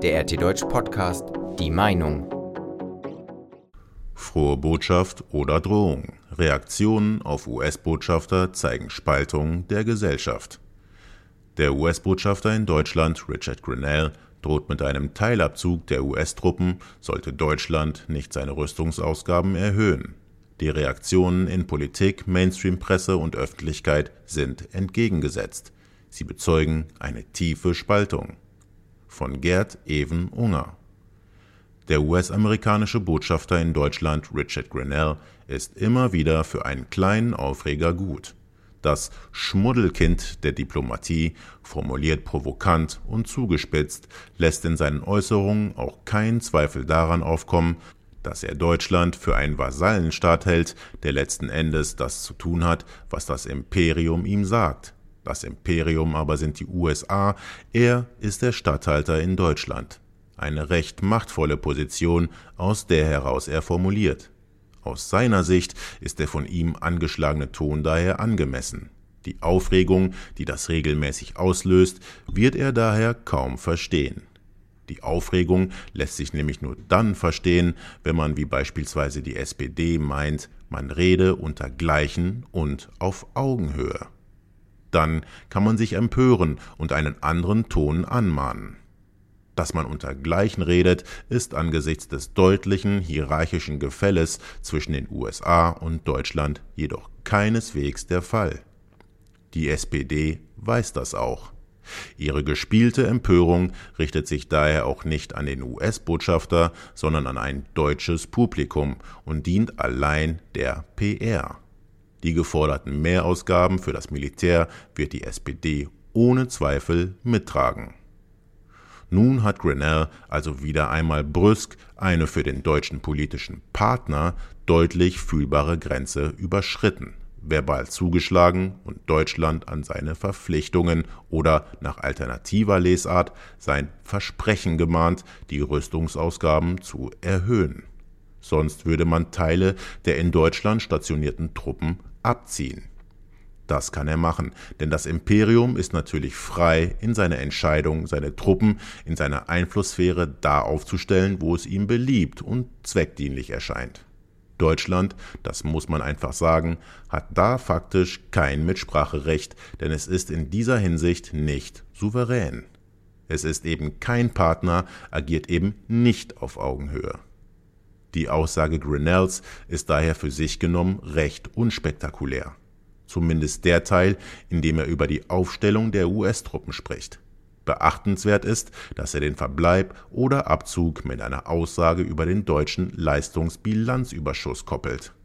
Der RT Deutsch Podcast Die Meinung. Frohe Botschaft oder Drohung. Reaktionen auf US-Botschafter zeigen Spaltung der Gesellschaft. Der US-Botschafter in Deutschland, Richard Grenell, droht mit einem Teilabzug der US-Truppen, sollte Deutschland nicht seine Rüstungsausgaben erhöhen. Die Reaktionen in Politik, Mainstream-Presse und Öffentlichkeit sind entgegengesetzt. Sie bezeugen eine tiefe Spaltung. Von Gerd Even Unger. Der US-amerikanische Botschafter in Deutschland, Richard Grenell, ist immer wieder für einen kleinen Aufreger gut. Das Schmuddelkind der Diplomatie, formuliert provokant und zugespitzt, lässt in seinen Äußerungen auch keinen Zweifel daran aufkommen, dass er Deutschland für einen Vasallenstaat hält, der letzten Endes das zu tun hat, was das Imperium ihm sagt. Das Imperium aber sind die USA, er ist der Statthalter in Deutschland. Eine recht machtvolle Position, aus der heraus er formuliert. Aus seiner Sicht ist der von ihm angeschlagene Ton daher angemessen. Die Aufregung, die das regelmäßig auslöst, wird er daher kaum verstehen. Die Aufregung lässt sich nämlich nur dann verstehen, wenn man wie beispielsweise die SPD meint, man rede unter Gleichen und auf Augenhöhe. Dann kann man sich empören und einen anderen Ton anmahnen. Dass man unter Gleichen redet, ist angesichts des deutlichen hierarchischen Gefälles zwischen den USA und Deutschland jedoch keineswegs der Fall. Die SPD weiß das auch. Ihre gespielte Empörung richtet sich daher auch nicht an den US-Botschafter, sondern an ein deutsches Publikum und dient allein der PR. Die geforderten Mehrausgaben für das Militär wird die SPD ohne Zweifel mittragen. Nun hat Grenell also wieder einmal brüsk eine für den deutschen politischen Partner deutlich fühlbare Grenze überschritten, verbal zugeschlagen und Deutschland an seine Verpflichtungen oder nach alternativer Lesart sein Versprechen gemahnt, die Rüstungsausgaben zu erhöhen. Sonst würde man Teile der in Deutschland stationierten Truppen abziehen. Das kann er machen, denn das Imperium ist natürlich frei in seiner Entscheidung, seine Truppen in seiner Einflusssphäre da aufzustellen, wo es ihm beliebt und zweckdienlich erscheint. Deutschland, das muss man einfach sagen, hat da faktisch kein Mitspracherecht, denn es ist in dieser Hinsicht nicht souverän. Es ist eben kein Partner, agiert eben nicht auf Augenhöhe. Die Aussage Grenells ist daher für sich genommen recht unspektakulär. Zumindest der Teil, in dem er über die Aufstellung der US-Truppen spricht. Beachtenswert ist, dass er den Verbleib oder Abzug mit einer Aussage über den deutschen Leistungsbilanzüberschuss koppelt.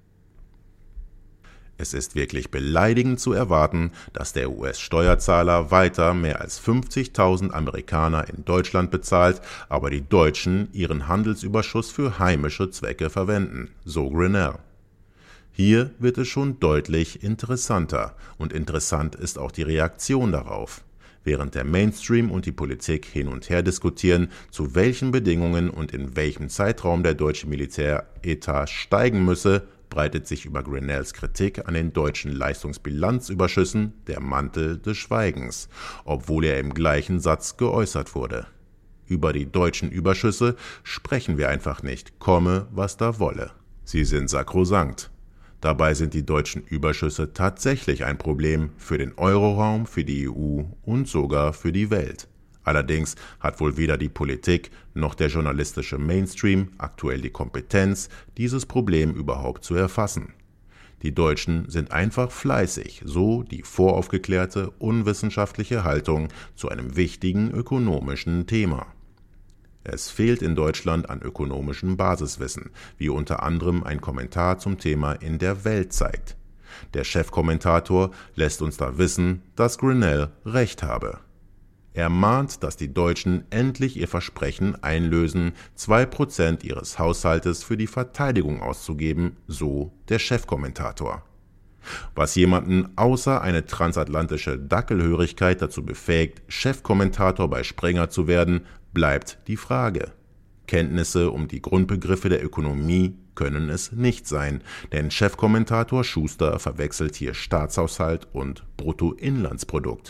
Es ist wirklich beleidigend zu erwarten, dass der US-Steuerzahler weiter mehr als 50.000 Amerikaner in Deutschland bezahlt, aber die Deutschen ihren Handelsüberschuss für heimische Zwecke verwenden, so Grenell. Hier wird es schon deutlich interessanter und interessant ist auch die Reaktion darauf. Während der Mainstream und die Politik hin und her diskutieren, zu welchen Bedingungen und in welchem Zeitraum der deutsche Militäretat steigen müsse, breitet sich über Grenells Kritik an den deutschen Leistungsbilanzüberschüssen der Mantel des Schweigens, obwohl er im gleichen Satz geäußert wurde. Über die deutschen Überschüsse sprechen wir einfach nicht, komme, was da wolle. Sie sind sakrosankt. Dabei sind die deutschen Überschüsse tatsächlich ein Problem für den Euroraum, für die EU und sogar für die Welt. Allerdings hat wohl weder die Politik noch der journalistische Mainstream aktuell die Kompetenz, dieses Problem überhaupt zu erfassen. Die Deutschen sind einfach fleißig, so die voraufgeklärte, unwissenschaftliche Haltung zu einem wichtigen ökonomischen Thema. Es fehlt in Deutschland an ökonomischem Basiswissen, wie unter anderem ein Kommentar zum Thema in der Welt zeigt. Der Chefkommentator lässt uns da wissen, dass Grenell recht habe. Er mahnt, dass die Deutschen endlich ihr Versprechen einlösen, 2% ihres Haushaltes für die Verteidigung auszugeben, so der Chefkommentator. Was jemanden außer eine transatlantische Dackelhörigkeit dazu befähigt, Chefkommentator bei Springer zu werden, bleibt die Frage. Kenntnisse um die Grundbegriffe der Ökonomie können es nicht sein, denn Chefkommentator Schuster verwechselt hier Staatshaushalt und Bruttoinlandsprodukt.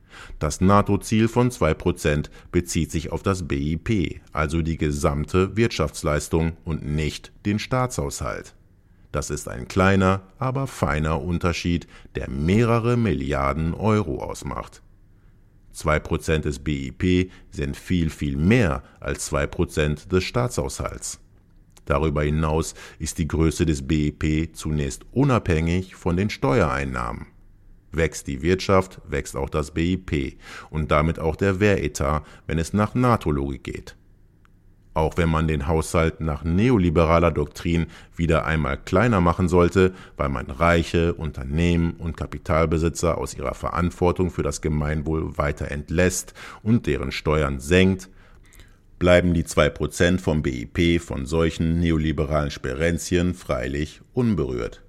Das NATO-Ziel von 2% bezieht sich auf das BIP, also die gesamte Wirtschaftsleistung und nicht den Staatshaushalt. Das ist ein kleiner, aber feiner Unterschied, der mehrere Milliarden Euro ausmacht. 2% des BIP sind viel, viel mehr als 2% des Staatshaushalts. Darüber hinaus ist die Größe des BIP zunächst unabhängig von den Steuereinnahmen. Wächst die Wirtschaft, wächst auch das BIP und damit auch der Wehretat, wenn es nach NATO-Logik geht. Auch wenn man den Haushalt nach neoliberaler Doktrin wieder einmal kleiner machen sollte, weil man reiche Unternehmen und Kapitalbesitzer aus ihrer Verantwortung für das Gemeinwohl weiter entlässt und deren Steuern senkt, bleiben die 2% vom BIP von solchen neoliberalen Sperenzien freilich unberührt.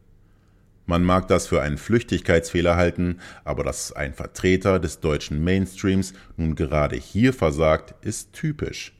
Man mag das für einen Flüchtigkeitsfehler halten, aber dass ein Vertreter des deutschen Mainstreams nun gerade hier versagt, ist typisch.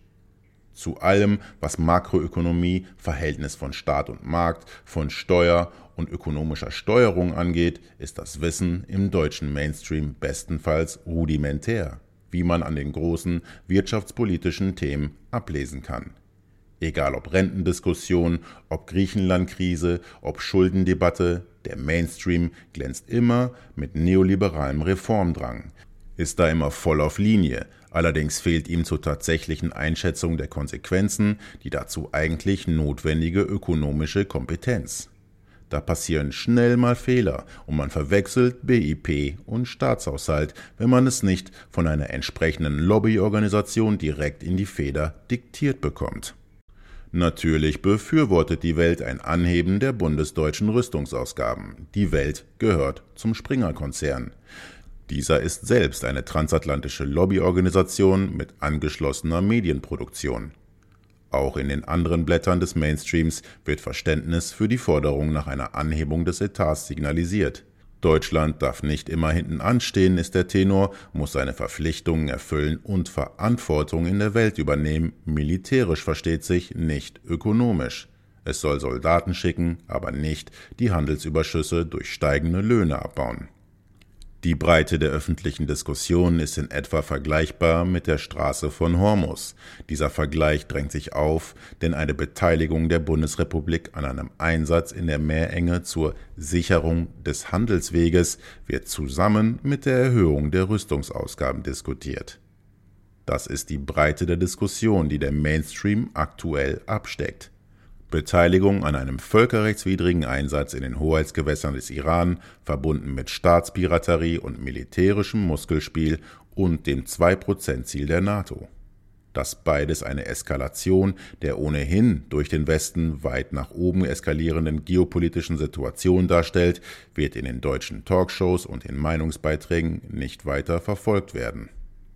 Zu allem, was Makroökonomie, Verhältnis von Staat und Markt, von Steuer und ökonomischer Steuerung angeht, ist das Wissen im deutschen Mainstream bestenfalls rudimentär, wie man an den großen wirtschaftspolitischen Themen ablesen kann. Egal ob Rentendiskussion, ob Griechenland-Krise, ob Schuldendebatte, der Mainstream glänzt immer mit neoliberalem Reformdrang, ist da immer voll auf Linie, allerdings fehlt ihm zur tatsächlichen Einschätzung der Konsequenzen die dazu eigentlich notwendige ökonomische Kompetenz. Da passieren schnell mal Fehler und man verwechselt BIP und Staatshaushalt, wenn man es nicht von einer entsprechenden Lobbyorganisation direkt in die Feder diktiert bekommt. Natürlich befürwortet die Welt ein Anheben der bundesdeutschen Rüstungsausgaben. Die Welt gehört zum Springer-Konzern. Dieser ist selbst eine transatlantische Lobbyorganisation mit angeschlossener Medienproduktion. Auch in den anderen Blättern des Mainstreams wird Verständnis für die Forderung nach einer Anhebung des Etats signalisiert. Deutschland darf nicht immer hinten anstehen, ist der Tenor, muss seine Verpflichtungen erfüllen und Verantwortung in der Welt übernehmen, militärisch versteht sich, nicht ökonomisch. Es soll Soldaten schicken, aber nicht die Handelsüberschüsse durch steigende Löhne abbauen. Die Breite der öffentlichen Diskussion ist in etwa vergleichbar mit der Straße von Hormus. Dieser Vergleich drängt sich auf, denn eine Beteiligung der Bundesrepublik an einem Einsatz in der Meerenge zur Sicherung des Handelsweges wird zusammen mit der Erhöhung der Rüstungsausgaben diskutiert. Das ist die Breite der Diskussion, die der Mainstream aktuell absteckt. Beteiligung an einem völkerrechtswidrigen Einsatz in den Hoheitsgewässern des Iran, verbunden mit Staatspiraterie und militärischem Muskelspiel und dem 2%-Ziel der NATO. Dass beides eine Eskalation der ohnehin durch den Westen weit nach oben eskalierenden geopolitischen Situation darstellt, wird in den deutschen Talkshows und in Meinungsbeiträgen nicht weiter verfolgt werden.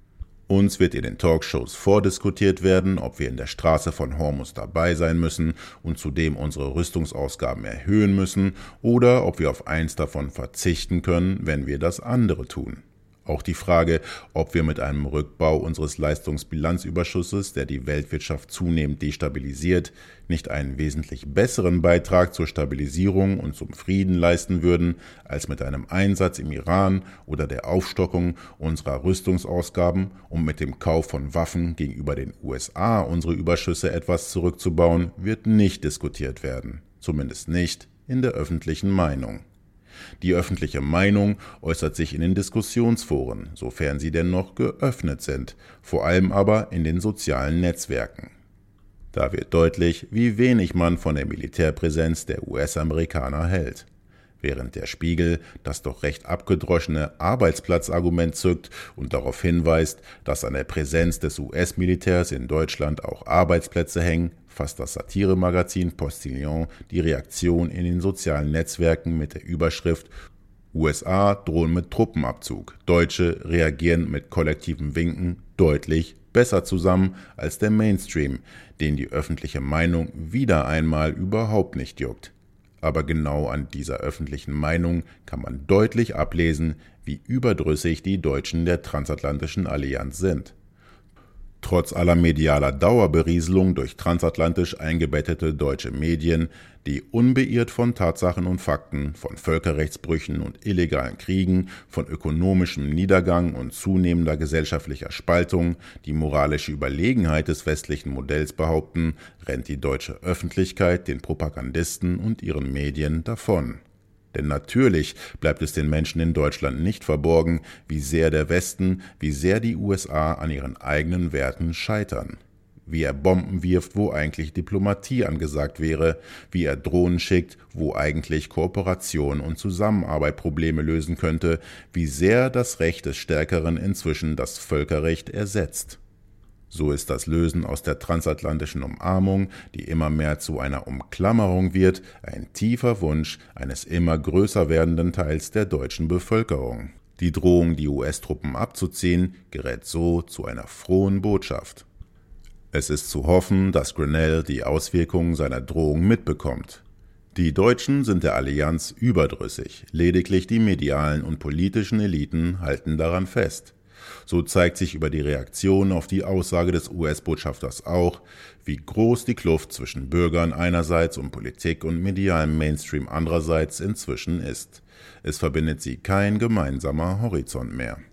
Uns wird in den Talkshows vordiskutiert werden, ob wir in der Straße von Hormus dabei sein müssen und zudem unsere Rüstungsausgaben erhöhen müssen oder ob wir auf eins davon verzichten können, wenn wir das andere tun. Auch die Frage, ob wir mit einem Rückbau unseres Leistungsbilanzüberschusses, der die Weltwirtschaft zunehmend destabilisiert, nicht einen wesentlich besseren Beitrag zur Stabilisierung und zum Frieden leisten würden, als mit einem Einsatz im Iran oder der Aufstockung unserer Rüstungsausgaben, um mit dem Kauf von Waffen gegenüber den USA unsere Überschüsse etwas zurückzubauen, wird nicht diskutiert werden, zumindest nicht in der öffentlichen Meinung. Die öffentliche Meinung äußert sich in den Diskussionsforen, sofern sie denn noch geöffnet sind, vor allem aber in den sozialen Netzwerken. Da wird deutlich, wie wenig man von der Militärpräsenz der US-Amerikaner hält. Während der Spiegel das doch recht abgedroschene Arbeitsplatzargument zückt und darauf hinweist, dass an der Präsenz des US-Militärs in Deutschland auch Arbeitsplätze hängen, fasst das Satiremagazin Postillon die Reaktion in den sozialen Netzwerken mit der Überschrift USA drohen mit Truppenabzug, Deutsche reagieren mit kollektivem Winken deutlich besser zusammen als der Mainstream, den die öffentliche Meinung wieder einmal überhaupt nicht juckt. Aber genau an dieser öffentlichen Meinung kann man deutlich ablesen, wie überdrüssig die Deutschen der transatlantischen Allianz sind. Trotz aller medialer Dauerberieselung durch transatlantisch eingebettete deutsche Medien, die unbeirrt von Tatsachen und Fakten, von Völkerrechtsbrüchen und illegalen Kriegen, von ökonomischem Niedergang und zunehmender gesellschaftlicher Spaltung die moralische Überlegenheit des westlichen Modells behaupten, rennt die deutsche Öffentlichkeit den Propagandisten und ihren Medien davon. Denn natürlich bleibt es den Menschen in Deutschland nicht verborgen, wie sehr der Westen, wie sehr die USA an ihren eigenen Werten scheitern. Wie er Bomben wirft, wo eigentlich Diplomatie angesagt wäre, wie er Drohnen schickt, wo eigentlich Kooperation und Zusammenarbeit Probleme lösen könnte, wie sehr das Recht des Stärkeren inzwischen das Völkerrecht ersetzt. So ist das Lösen aus der transatlantischen Umarmung, die immer mehr zu einer Umklammerung wird, ein tiefer Wunsch eines immer größer werdenden Teils der deutschen Bevölkerung. Die Drohung, die US-Truppen abzuziehen, gerät so zu einer frohen Botschaft. Es ist zu hoffen, dass Grenell die Auswirkungen seiner Drohung mitbekommt. Die Deutschen sind der Allianz überdrüssig, lediglich die medialen und politischen Eliten halten daran fest. So zeigt sich über die Reaktion auf die Aussage des US-Botschafters auch, wie groß die Kluft zwischen Bürgern einerseits und Politik und medialem Mainstream andererseits inzwischen ist. Es verbindet sie kein gemeinsamer Horizont mehr.